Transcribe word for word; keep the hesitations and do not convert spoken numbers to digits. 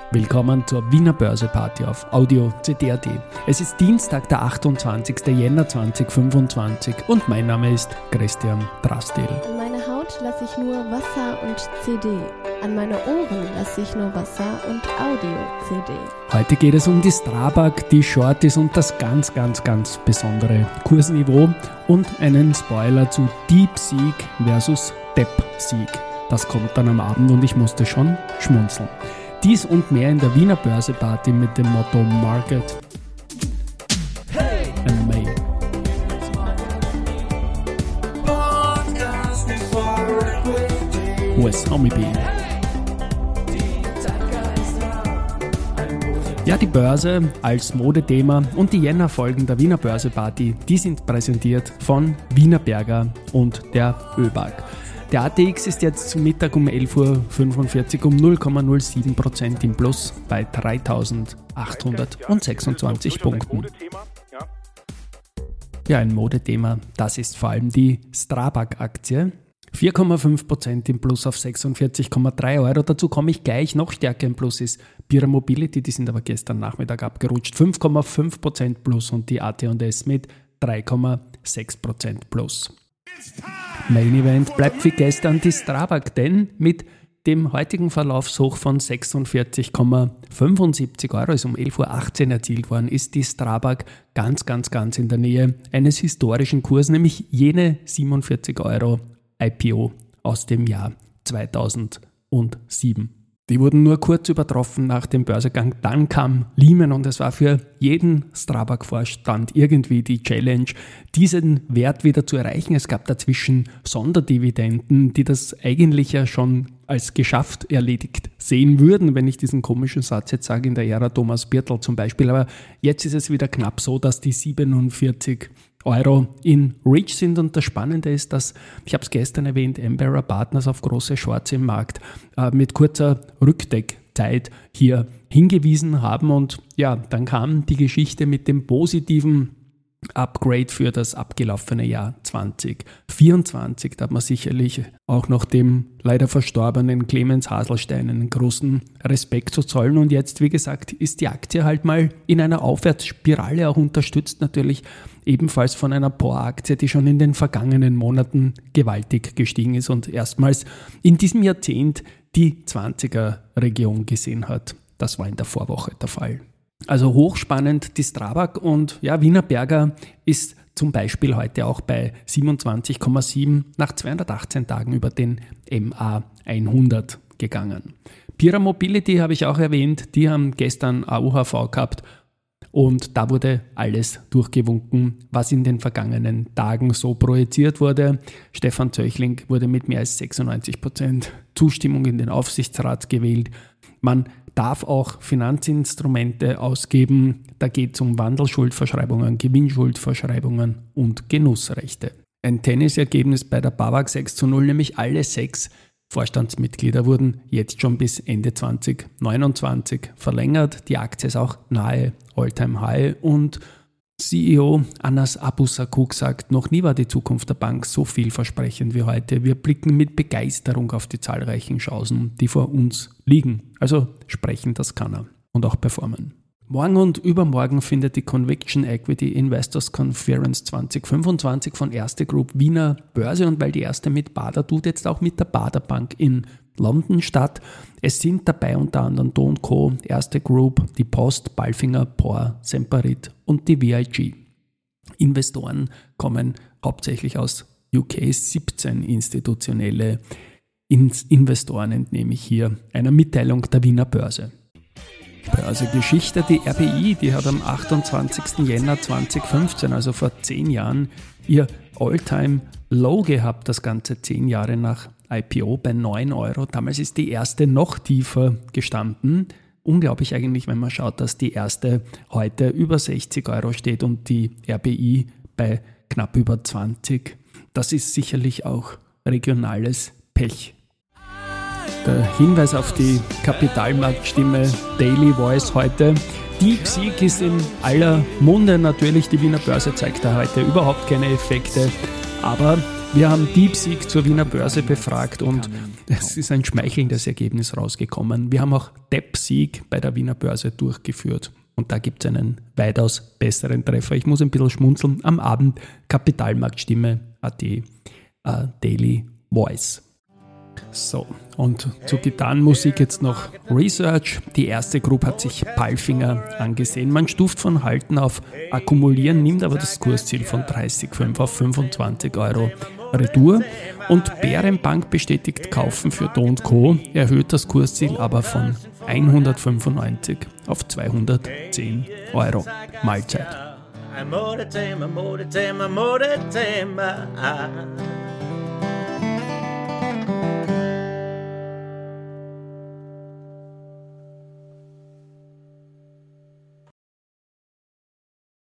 Willkommen zur Wiener Börse-Party auf Audio C D punkt A T. Es ist Dienstag, der achtundzwanzigsten Jänner zweitausendfünfundzwanzig und mein Name ist Christian Drastil. An meine Haut lasse ich nur Wasser und C D. An meine Ohren lasse ich nur Wasser und Audio-C D. Heute geht es um die Strabag, die Shorties und das ganz, ganz, ganz besondere Kursniveau und einen Spoiler zu DeepSeek versus DeepSeek. Das kommt dann am Abend und ich musste schon schmunzeln. Dies und mehr in der Wiener Börse-Party mit dem Motto Market hey. and May. Wes Hommibee. Ja, die Börse als Modethema und die Jänner-Folgen der Wiener Börse-Party, die sind präsentiert von Wienerberger und der ÖBAG. Der A T X ist jetzt zum Mittag um elf Uhr fünfundvierzig um null Komma null sieben Prozent im Plus bei dreitausendachthundertsechsundzwanzig Punkten. Ja, ein Modethema, das ist vor allem die Strabag-Aktie. vier Komma fünf Prozent im Plus auf sechsundvierzig Komma drei Euro. Dazu komme ich gleich. Noch stärker im Plus ist Pierer Mobility, die sind aber gestern Nachmittag abgerutscht. fünf Komma fünf Prozent Plus und die A T und S mit drei Komma sechs Prozent Plus. Main Event bleibt wie gestern die Strabag, denn mit dem heutigen Verlaufshoch von sechsundvierzig Komma fünfundsiebzig Euro, ist um elf Uhr achtzehn erzielt worden, ist die Strabag ganz, ganz, ganz in der Nähe eines historischen Kurses, nämlich jene siebenundvierzig Euro I P O aus dem Jahr zweitausendsieben. Die wurden nur kurz übertroffen nach dem Börsegang. Dann kam Lehman und es war für jeden Strabag-Vorstand irgendwie die Challenge, diesen Wert wieder zu erreichen. Es gab dazwischen Sonderdividenden, die das eigentlich ja schon als geschafft erledigt sehen würden, wenn ich diesen komischen Satz jetzt sage, in der Ära Thomas Birtel zum Beispiel. Aber jetzt ist es wieder knapp so, dass die siebenundvierzig Euro in Reach sind und das Spannende ist, dass, ich habe es gestern erwähnt, Embera Partners auf große Shorts im Markt äh, mit kurzer Rückdeckzeit hier hingewiesen haben und ja, dann kam die Geschichte mit dem positiven Upgrade für das abgelaufene Jahr zwanzig vierundzwanzig. Da hat man sicherlich auch noch dem leider verstorbenen Clemens Haselstein einen großen Respekt zu zollen. Und jetzt, wie gesagt, ist die Aktie halt mal in einer Aufwärtsspirale, auch unterstützt natürlich ebenfalls von einer P O R-Aktie, die schon in den vergangenen Monaten gewaltig gestiegen ist und erstmals in diesem Jahrzehnt die zwanziger-Region gesehen hat. Das war in der Vorwoche der Fall. Also hochspannend die Strabag und ja, Wienerberger ist zum Beispiel heute auch bei siebenundzwanzig Komma sieben nach zweihundertachtzehn Tagen über den M A hundert gegangen. Pierer Mobility habe ich auch erwähnt, die haben gestern A U H V gehabt und da wurde alles durchgewunken, was in den vergangenen Tagen so projiziert wurde. Stefan Zöchling wurde mit mehr als sechsundneunzig Prozent Zustimmung in den Aufsichtsrat gewählt. Man darf auch Finanzinstrumente ausgeben. Da geht es um Wandelschuldverschreibungen, Gewinnschuldverschreibungen und Genussrechte. Ein Tennisergebnis bei der BAWAG sechs zu null, nämlich alle sechs Vorstandsmitglieder wurden jetzt schon bis Ende zwanzig neunundzwanzig verlängert. Die Aktie ist auch nahe All-Time-High und C E O Anas Abusakuk sagt, noch nie war die Zukunft der Bank so vielversprechend wie heute. Wir blicken mit Begeisterung auf die zahlreichen Chancen, die vor uns liegen. Also sprechen, das kann er und auch performen. Morgen und übermorgen findet die Conviction Equity Investors Conference zwanzig fünfundzwanzig von Erste Group Wiener Börse und weil die erste mit Bader tut, jetzt auch mit der Bader Bank in London statt. Es sind dabei unter anderem Do und Co., Erste Group, die Post, Palfinger, P O R, Semperit und die V I G. Investoren kommen hauptsächlich aus U K, siebzehn institutionelle Investoren entnehme ich hier einer Mitteilung der Wiener Börse. Börsegeschichte, die R B I, die hat am achtundzwanzigsten Jänner zweitausendfünfzehn, also vor zehn Jahren, ihr All-Time-Low gehabt, das Ganze zehn Jahre nach I P O bei neun Euro. Damals ist die erste noch tiefer gestanden. Unglaublich eigentlich, wenn man schaut, dass die erste heute über sechzig Euro steht und die R B I bei knapp über zwanzig. Das ist sicherlich auch regionales Pech. Der Hinweis auf die Kapitalmarktstimme Daily Voice heute. DeepSeek ist in aller Munde natürlich. Die Wiener Börse zeigt da heute überhaupt keine Effekte. Aber Wir haben DeepSeek zur Wiener Börse befragt und es ist ein schmeichelndes Ergebnis rausgekommen. Wir haben auch DeepSeek bei der Wiener Börse durchgeführt und da gibt es einen weitaus besseren Treffer. Ich muss ein bisschen schmunzeln. Am Abend Kapitalmarktstimme Punkt at äh, Daily Voice. So, und zur Gitarrenmusik jetzt noch Research. Die erste Group hat sich Palfinger angesehen. Man stuft von Halten auf Akkumulieren, nimmt aber das Kursziel von dreißig Komma fünf auf fünfundzwanzig Euro Retour. Und Bärenbank bestätigt Kaufen für Do und Co. Erhöht das Kursziel aber von hundertfünfundneunzig auf zweihundertzehn Euro. Mahlzeit.